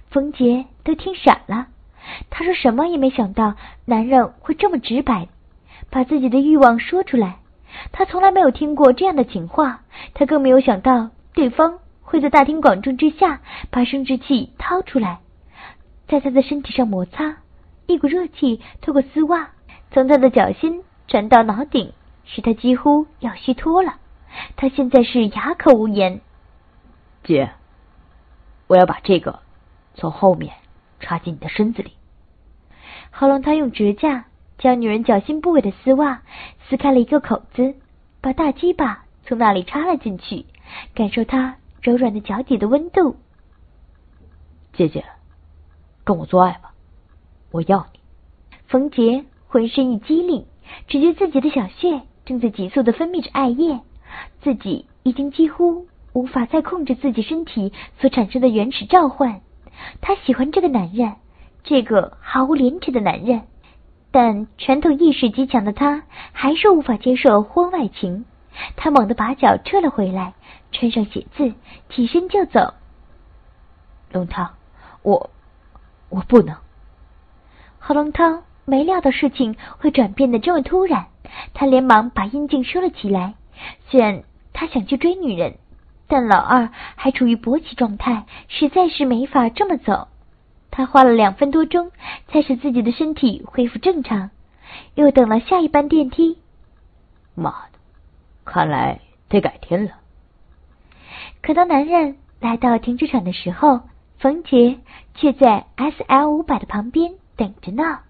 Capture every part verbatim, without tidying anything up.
冯杰都听傻了。他说什么也没想到男人会这么直白，把自己的欲望说出来。他从来没有听过这样的情话，他更没有想到对方会在大庭广众之下把生殖器掏出来，在他的身体上摩擦。一股热气透过丝袜从他的脚心传到脑顶，使他几乎要虚脱了。他现在是哑口无言。 姐，我要把这个从后面插进你的身子里。 喉咙他用指甲将女人脚心部位的丝袜撕开了一个口子，把大鸡巴从那里插了进去，感受它柔软的脚底的温度。 姐姐，跟我做爱吧，我要你。 冯杰浑身一激灵，只觉自己的小穴正在急速地分泌着爱液，自己已经几乎无法再控制自己身体所产生的原始召唤。他喜欢这个男人，这个毫无廉耻的男人，但传统意识极强的他还是无法接受婚外情。他猛地把脚撤了回来，穿上鞋子，起身就走。 龙涛，我我不能。 何龙涛没料到事情会转变得这么突然，他连忙把阴茎收了起来。虽然他想去追女人，但老二还处于勃起状态，实在是没法这么走。他花了两分多钟才使自己的身体恢复正常，又等了下一班电梯。 妈的，看来得改天了。 可当男人来到停车场的时候，冯杰却在 S L 五百 的旁边等着呢。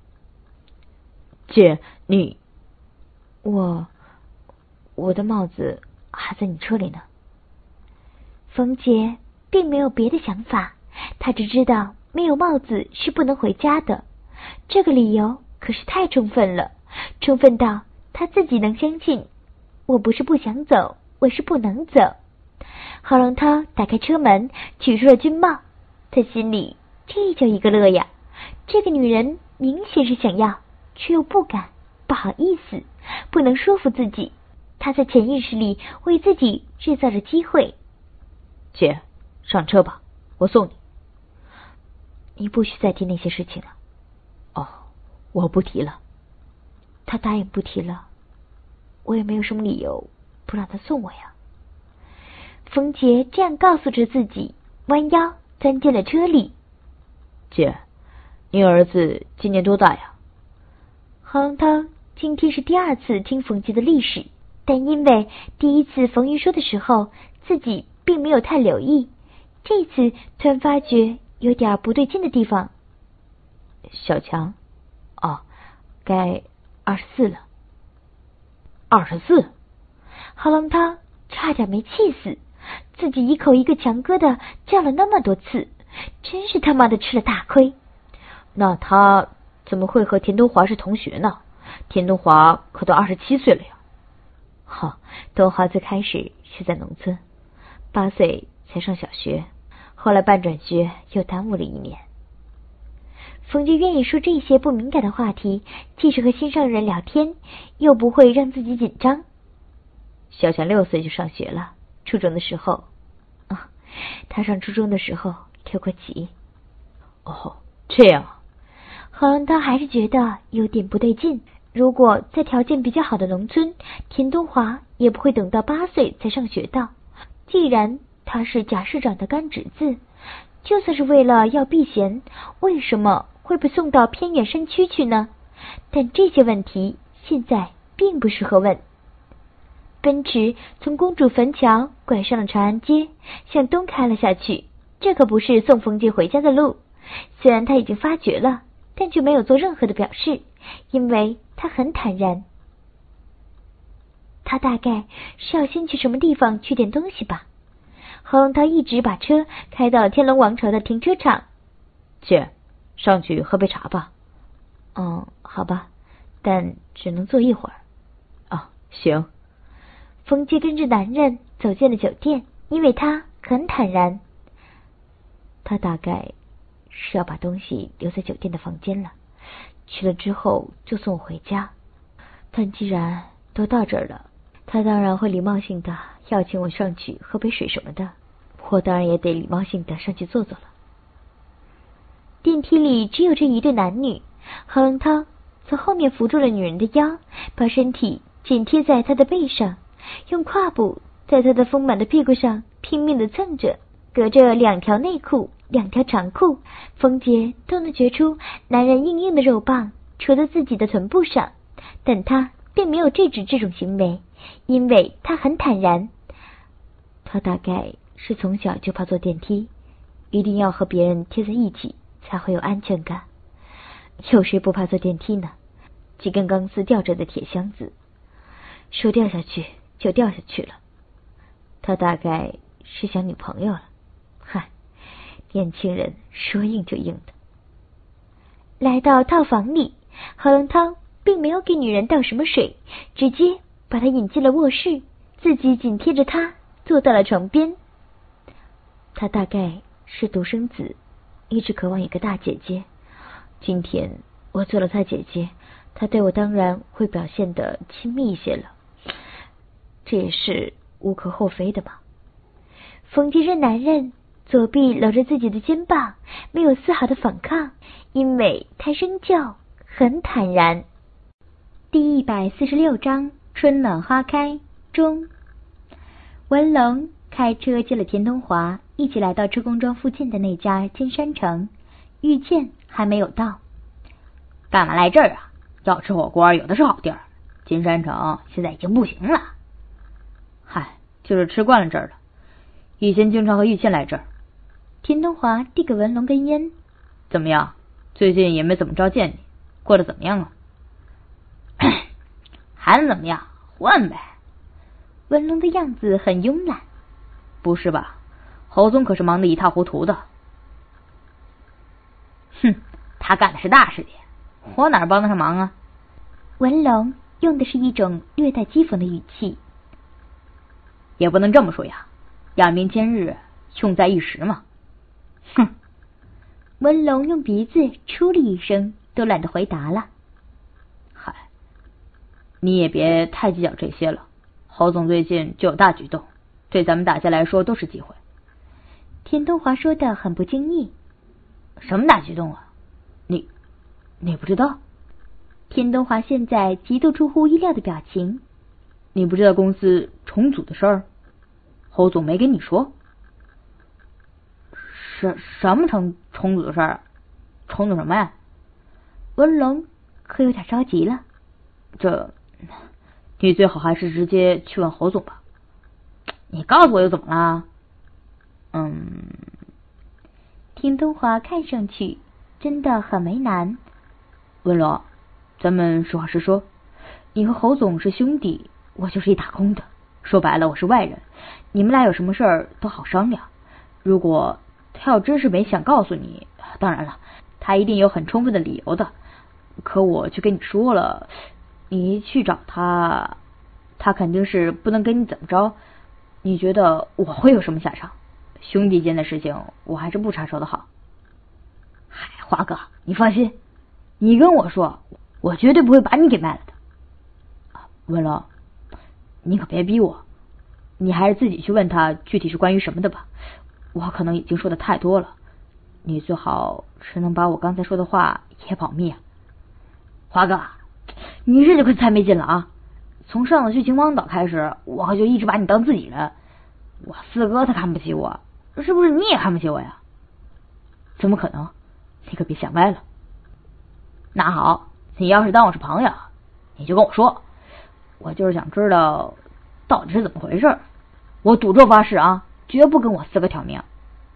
姐，你…… 我……我的帽子还在你车里呢。冯杰并没有别的想法，他只知道没有帽子是不能回家的。这个理由可是太充分了，充分到他自己能相信。我不是不想走，我是不能走。何龙涛打开车门，取出了军帽，他心里这叫一个乐呀！这个女人明显是想要，却又不敢，不好意思，不能说服自己。他在潜意识里为自己制造着机会。 姐，上车吧，我送你。 你不许再提那些事情了。 哦，我不提了。 他答应不提了，我也没有什么理由不让他送我呀。冯杰这样告诉着自己，弯腰钻进了车里。 姐，你儿子今年多大呀？ 何龙涛今天是第二次听冯杰的历史，但因为第一次冯玉说的时候自己并没有太留意，这次突然发觉有点不对劲的地方。 小强，哦，该二十四了。二十四？ 何龙涛差点没气死，自己一口一个强哥的叫了那么多次，真是他妈的吃了大亏。 那他怎么会和田东华是同学呢？田东华可都二十七岁了呀。 好，东华最开始是在农村，八岁才上小学，后来办转学又耽误了一年。冯杰愿意说这些不敏感的话题，既是和心上人聊天，又不会让自己紧张。 小强六岁就上学了，初中的时候， 啊，他上初中的时候留过级。 哦，这样啊。 何龙涛还是觉得有点不对劲。如果在条件比较好的农村，田东华也不会等到八岁才上学的。既然他是贾市长的干侄子，就算是为了要避嫌，为什么会被送到偏远山区去呢？但这些问题现在并不适合问。奔驰从公主坟桥拐上了长安街，向东开了下去。这可不是送冯杰回家的路。虽然他已经发觉了，但却没有做任何的表示，因为他很坦然。他大概是要先去什么地方取点东西吧。何龙涛一直把车开到了天龙王朝的停车场。 姐，上去喝杯茶吧。 嗯，好吧，但只能坐一会儿。 啊，行。 冯杰跟着男人走进了酒店，因为他很坦然。他大概是要把东西留在酒店的房间了，去了之后就送我回家。但既然都到这儿了，他当然会礼貌性的要请我上去喝杯水什么的，我当然也得礼貌性的上去坐坐了。 电梯里只有这一对男女。何龙涛从后面扶住了女人的腰，把身体紧贴在她的背上，用胯部在她的丰满的屁股上拼命地蹭着。隔着两条内裤，两条长裤，冯杰都能觉出男人硬硬的肉棒戳在自己的臀部上，但他并没有制止这种行为，因为他很坦然。他大概是从小就怕坐电梯，一定要和别人贴在一起才会有安全感。有谁不怕坐电梯呢？几根钢丝吊着的铁箱子，说掉下去就掉下去了。他大概是想女朋友了。嗨，年轻人说硬就硬的。来到套房里，何龙涛并没有给女人倒什么水，直接把她引进了卧室，自己紧贴着她坐到了床边。他大概是独生子，一直渴望一个大姐姐。今天我做了他姐姐，他对我当然会表现得亲密一些了，这也是无可厚非的嘛。冯杰这男人左臂搂着自己的肩膀，没有丝毫的反抗，因为他仍旧很坦然。第一百四十六章春暖花开中。文龙开车接了田东华，一起来到车公庄附近的那家金山城。遇见还没有到。 干嘛来这儿啊？要吃火锅有的是好地儿，金山城现在已经不行了。嗨，就是吃惯了这儿了，以前经常和玉倩来这儿。 田东华递给文龙根烟。 怎么样？最近也没怎么着见你，过得怎么样啊？还能怎么样？混呗。 文龙的样子很慵懒。 不是吧？侯总可是忙得一塌糊涂的。哼，他干的是大事业，我哪帮得上忙啊？ 文龙用的是一种略带讥讽的语气。 也不能这么说呀，养民千日，用在一时嘛。哼！ 文龙用鼻子出了一声，都懒得回答了。 嗨，你也别太计较这些了。侯总最近就有大举动，对咱们大家来说都是机会。 田东华说的很不经意。 什么大举动啊？你你不知道？ 田东华现在极度出乎意料的表情。 你不知道公司重组的事儿？侯总没跟你说？什什么重重组的事儿？重组什么呀？ 文龙可有点着急了。 这，你最好还是直接去问侯总吧。你告诉我又怎么了？嗯。 田东华看上去真的很为难。 文龙，咱们实话实说，你和侯总是兄弟，我就是一打工的，说白了我是外人，你们俩有什么事儿都好商量。如果他要真是没想告诉你，当然了，他一定有很充分的理由的，可我就跟你说了，你去找他，他肯定是不能跟你怎么着。你觉得我会有什么下场？兄弟间的事情我还是不插手的好。嗨，华哥，你放心，你跟我说，我绝对不会把你给卖了的。文龙，你可别逼我，你还是自己去问他具体是关于什么的吧。我可能已经说的太多了，你最好是能把我刚才说的话也保密啊。华哥，你这就可太没劲了啊！从上次去秦皇岛开始，我可就一直把你当自己人。我四哥他看不起我，是不是你也看不起我呀？怎么可能？你可别想歪了。那好，你要是当我是朋友，你就跟我说，我就是想知道到底是怎么回事。我赌咒发誓啊，绝不跟我四哥挑明。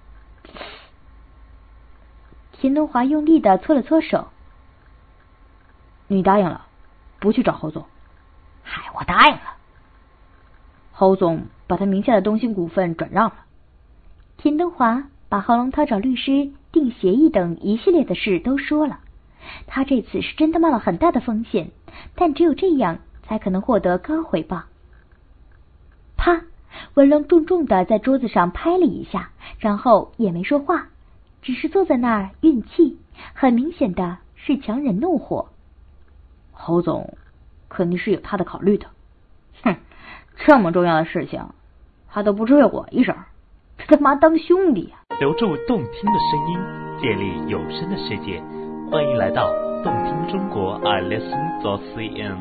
田东华用力的搓了搓手。 你答应了，不去找侯总？嗨，我答应了。侯总把他名下的东兴股份转让了。 田东华把何龙涛找律师订协议等一系列的事都说了。他这次是真的冒了很大的风险，但只有这样才可能获得高回报。啪！文龙重重的在桌子上拍了一下，然后也没说话，只是坐在那儿运气，很明显的是强忍怒火。 侯总肯定是有他的考虑的。哼，这么重要的事情他都不追我一声，这干嘛当兄弟啊？ 留住动听的声音，建立有声的世界，欢迎来到动听中国 I listen dot C N。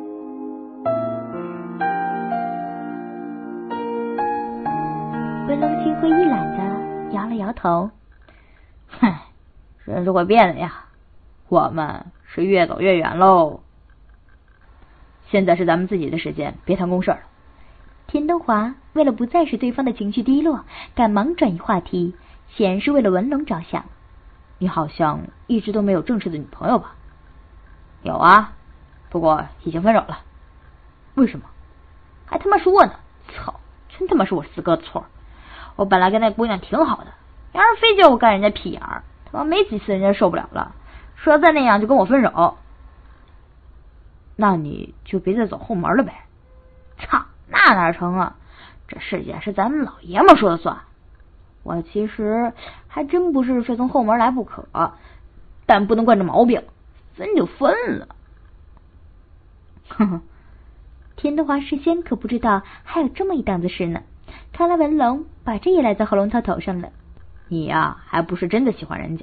文龙心灰意懒的摇了摇头， 哼，人是会变的呀，我们是越走越远喽。现在是咱们自己的时间，别谈公事了。 田东华为了不再使对方的情绪低落，赶忙转移话题，显然是为了文龙着想。 你好像一直都没有正式的女朋友吧？有啊，不过已经分手了。为什么？还他妈说呢！操，真他妈是我四哥的错。我本来跟那姑娘挺好的，然而非叫我干人家屁眼儿，他妈没几次人家受不了了，说要再那样就跟我分手。那你就别再走后门了呗。操，那哪成啊？这世界是咱们老爷们说了算。我其实还真不是非从后门来不可，但不能惯着毛病，分就分了。 呵呵，田德华事先可不知道还有这么一档子事呢。看来文龙把这也赖在何龙涛头上了。 你呀，还不是真的喜欢人家。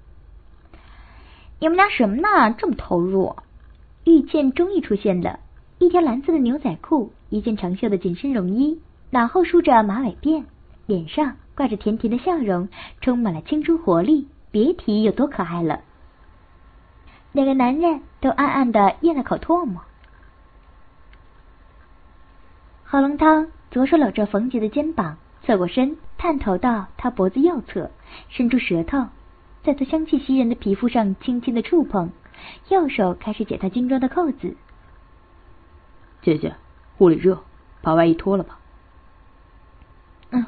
你们俩什么呢？这么投入？玉倩终于出现了，一条蓝色的牛仔裤，一件长袖的紧身绒衣，脑后梳着马尾辫，脸上挂着甜甜的笑容，充满了青春活力，别提有多可爱了。两个男人都暗暗地咽了口唾沫。何龙涛左手搂着冯杰的肩膀，侧过身，探头到他脖子右侧，伸出舌头，在他香气袭人的皮肤上轻轻的触碰，右手开始解他军装的扣子。 姐姐，屋里热，把外衣脱了吧。 嗯，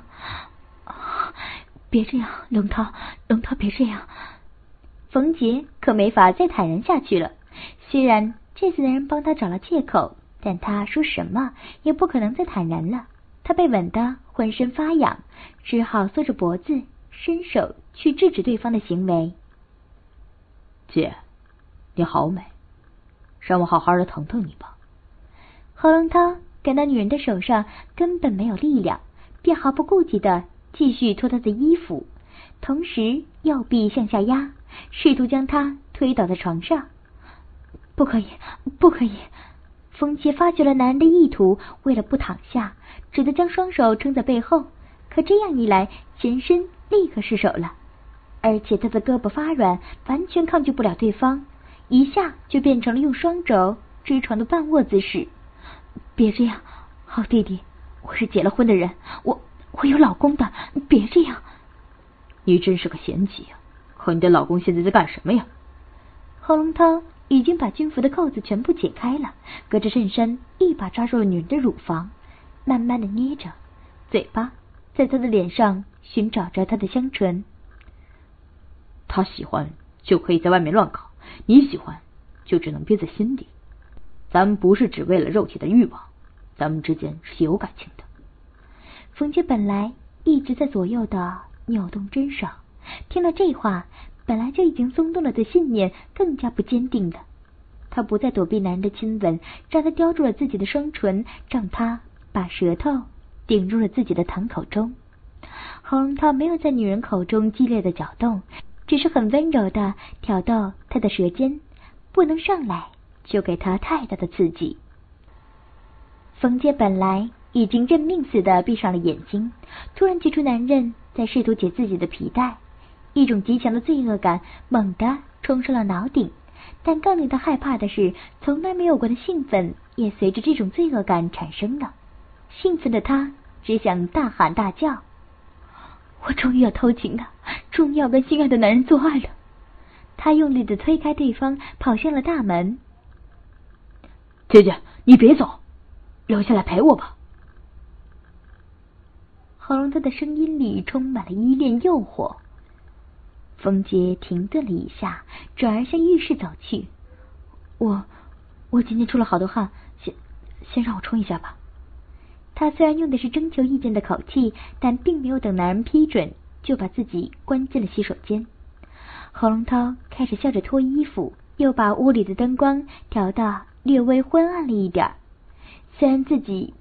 别这样，龙涛，龙涛别这样。冯杰可没法再坦然下去了，虽然这次的人帮他找了借口，但他说什么也不可能再坦然了。他被吻得浑身发痒，只好缩着脖子，伸手去制止对方的行为。 姐，你好美，让我好好的疼疼你吧。 何龙涛感到女人的手上根本没有力量，便毫不顾忌的继续脱她的衣服，同时右臂向下压，试图将她推倒在床上。不可以，不可以！冯杰发觉了男人的意图，为了不躺下，只得将双手撑在背后，可这样一来，全身立刻失手了，而且他的胳膊发软，完全抗拒不了对方，一下就变成了用双肘支床的半卧姿势。别这样，好弟弟，我是结了婚的人，我我有老公的，别这样。 你真是个贤妻呀！可你的老公现在在干什么呀？ 何龙涛已经把军服的扣子全部解开了，隔着衬衫一把抓住了女人的乳房，慢慢的捏着，嘴巴在她的脸上寻找着她的香唇。 他喜欢就可以在外面乱搞，你喜欢就只能憋在心底。咱们不是只为了肉体的欲望，咱们之间是有感情的。 冯杰本来一直在左右的扭动针上，听了这话，本来就已经松动了的信念更加不坚定了。他不再躲避男人的亲吻，让他叼住了自己的双唇，让他把舌头顶入了自己的膛口中。喉咙涛没有在女人口中激烈的搅动，只是很温柔的挑逗她的舌尖，不能上来就给她太大的刺激。冯杰本来已经认命似的闭上了眼睛，突然觉出男人在试图解自己的皮带，一种极强的罪恶感猛地冲上了脑顶，但更令他害怕的是，从来没有过的兴奋也随着这种罪恶感产生了。兴奋的他只想大喊大叫，我终于要偷情了，终于要跟心爱的男人做爱了。他用力的推开对方，跑向了大门。 姐姐，你别走，留下来陪我吧。 喉咙他的声音里充满了依恋诱惑。冯杰停顿了一下，转而向浴室走去。我我今天出了好多汗，先先让我冲一下吧。他虽然用的是征求意见的口气，但并没有等男人批准，就把自己关进了洗手间。侯龙涛开始笑着脱衣服，又把屋里的灯光调到略微昏暗了一点。虽然自己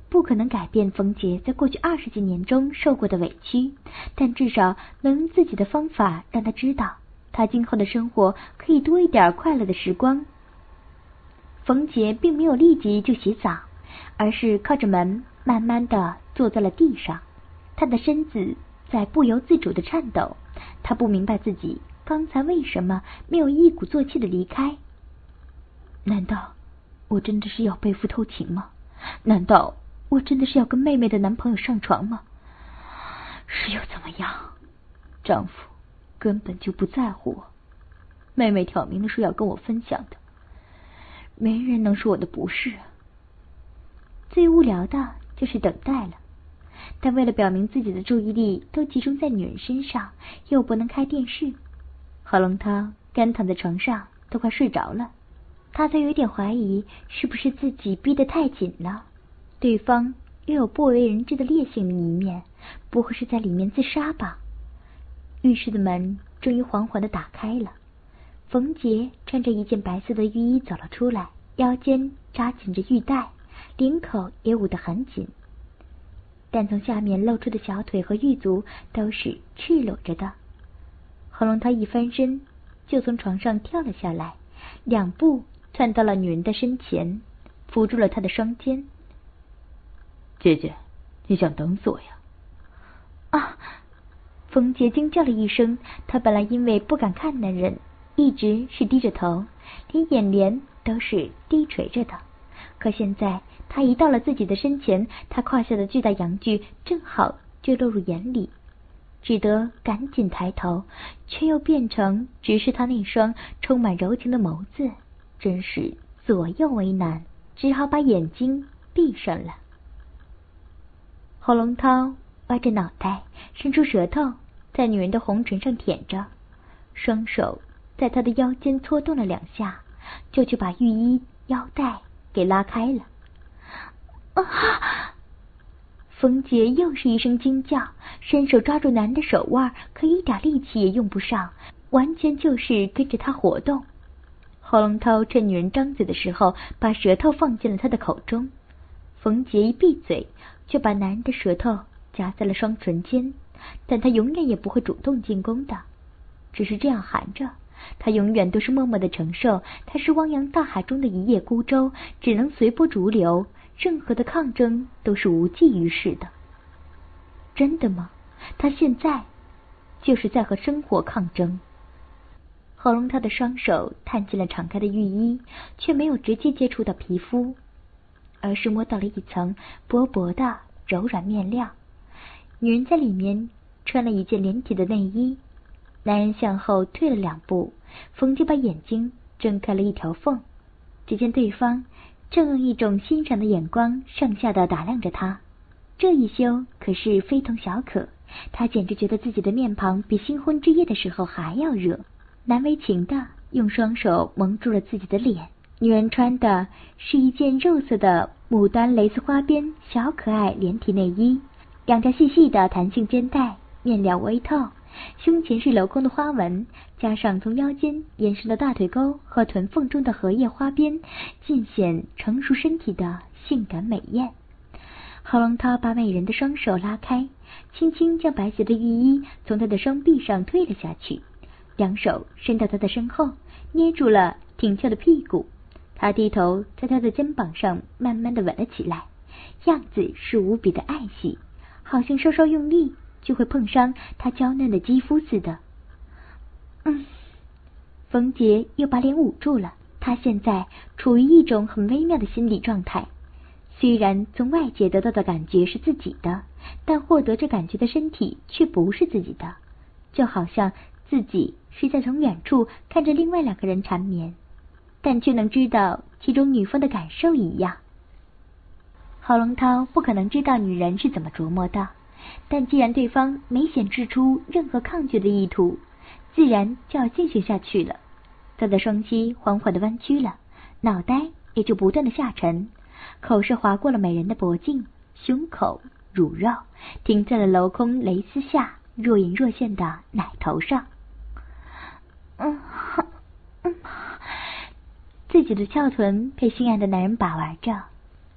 不可能改变冯杰在过去二十几年中受过的委屈，但至少能用自己的方法让他知道，他今后的生活可以多一点快乐的时光。冯杰并没有立即就洗澡，而是靠着门慢慢地坐在了地上，他的身子在不由自主地颤抖。他不明白自己刚才为什么没有一鼓作气地离开。难道我真的是要背负偷情吗？难道我真的是要跟妹妹的男朋友上床吗？是又怎么样？丈夫根本就不在乎我，妹妹挑明了说要跟我分享的，没人能说我的不是。最无聊的就是等待了，但为了表明自己的注意力都集中在女人身上，又不能开电视，何龙涛干躺在床上都快睡着了。他才有点怀疑是不是自己逼得太紧了，对方又有不为人知的烈性的一面，不会是在里面自杀吧？浴室的门终于缓缓地打开了，冯杰穿着一件白色的浴衣走了出来，腰间扎紧着玉带，领口也捂得很紧，但从下面露出的小腿和玉足都是赤裸着的。何龙涛一翻身就从床上跳了下来，两步窜到了女人的身前，扶住了她的双肩。 姐姐，你想等死我呀？ 啊！冯杰惊叫了一声，他本来因为不敢看男人，一直是低着头，连眼帘都是低垂着的。可现在他一到了自己的身前，他胯下的巨大阳具正好就落入眼里，只得赶紧抬头，却又变成直视他那双充满柔情的眸子，真是左右为难，只好把眼睛闭上了。侯龙涛歪着脑袋，伸出舌头在女人的红唇上舔着，双手在她的腰间搓动了两下，就去把浴衣腰带给拉开了。啊！冯杰又是一声惊叫，伸手抓住男人的手腕，可一点力气也用不上，完全就是跟着他活动。侯龙涛趁女人张嘴的时候，把舌头放进了她的口中。冯杰一闭嘴，就把男人的舌头夹在了双唇间，但他永远也不会主动进攻的，只是这样含着，他永远都是默默的承受。他是汪洋大海中的一叶孤舟，只能随波逐流，任何的抗争都是无济于事的。真的吗？他现在就是在和生活抗争。喉咙他的双手探进了敞开的浴衣，却没有直接接触到皮肤，而是摸到了一层薄薄的柔软面料。女人在里面穿了一件连体的内衣，男人向后退了两步，冯杰把眼睛睁开了一条缝，只见对方正用一种欣赏的眼光上下的打量着他。这一羞可是非同小可，他简直觉得自己的面庞比新婚之夜的时候还要热，难为情的用双手蒙住了自己的脸。女人穿的是一件肉色的牡丹蕾丝花边小可爱连体内衣，两条细细的弹性肩带，面料微透，胸前是镂空的花纹，加上从腰间延伸到大腿沟和臀缝中的荷叶花边，尽显成熟身体的性感美艳。何龙涛把美人的双手拉开，轻轻将白色的浴衣从她的双臂上推了下去，两手伸到她的身后，捏住了挺翘的屁股。他低头在她的肩膀上慢慢的吻了起来，样子是无比的爱惜，好像稍稍用力就会碰伤她娇嫩的肌肤似的。嗯，冯杰又把脸捂住了，他现在处于一种很微妙的心理状态。虽然从外界得到的感觉是自己的，但获得这感觉的身体却不是自己的，就好像自己是在从远处看着另外两个人缠绵，但却能知道其中女方的感受一样。郝龙涛不可能知道女人是怎么琢磨的，但既然对方没显示出任何抗拒的意图，自然就要进行下去了。他的双膝缓缓地弯曲了，脑袋也就不断地下沉，口舌划过了美人的脖颈、胸口、乳肉，停在了镂空蕾丝下若隐若现的奶头上。嗯嗯，自己的翘臀被心爱的男人把玩着，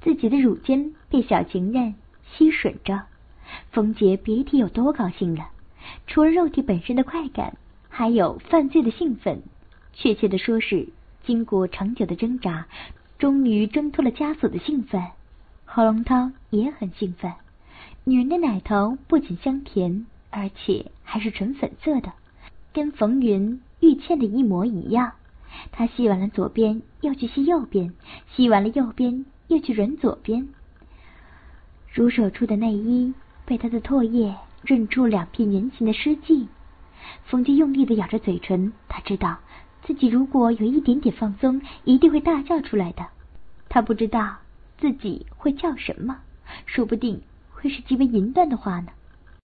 自己的乳尖被小情人吸吮着，冯杰别提有多高兴了。除了肉体本身的快感，还有犯罪的兴奋，确切的说是经过长久的挣扎，终于挣脱了枷锁的兴奋。何龙涛也很兴奋，女人的奶头不仅香甜，而且还是纯粉色的，跟冯云、玉倩的一模一样。他吸完了左边，又去吸右边，吸完了右边，又去吮左边。乳手处的内衣被他的唾液润出两片圆形的湿迹。冯杰用力地咬着嘴唇，他知道自己如果有一点点放松，一定会大叫出来的。他不知道自己会叫什么，说不定会是极为淫乱的话呢。